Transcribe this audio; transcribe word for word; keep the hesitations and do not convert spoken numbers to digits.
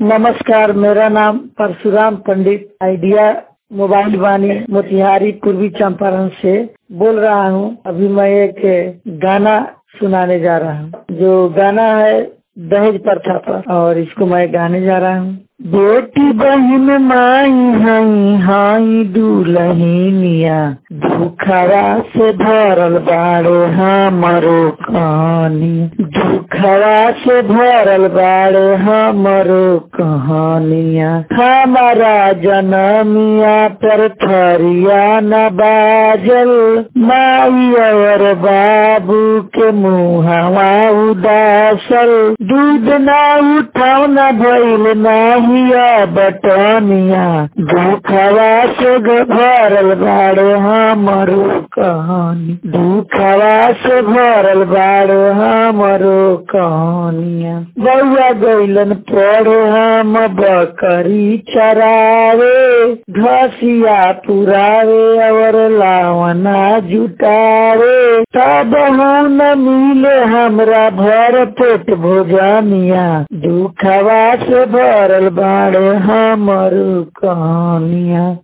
नमस्कार, मेरा नाम परशुराम पंडित आइडिया मोबाइल वाणी मोतिहारी पूर्वी चंपारण से बोल रहा हूँ। अभी मैं एक गाना सुनाने जा रहा हूँ। जो गाना है दहेज प्रथा पर, और इसको मैं गाने जा रहा हूँ। बेटी बहन माई हई हाई दुल्हनिया, दुखरा से भरल बाड़े हमरो कहानी, दुखरा से भरल बाड़े हमरो कहानिया। हमारा जनमिया पर थरिया न बाजल, माई और बाबू के मुहवा उदासल, दूध न उठाव न भइल नाही बटनिया, दुखवा से भरल बाड़े हमरो कहानी, दुखवा से भरल बाड़े हमरो कहानिया। बउआ गइलन पढ़े हम बकरी चरावे, घसिया पुरावे और लावना जुटावे, तब न मिले हमरा भर पेट भोजनिया, दुखवा से भरल बाड़े हमरो कहानिया।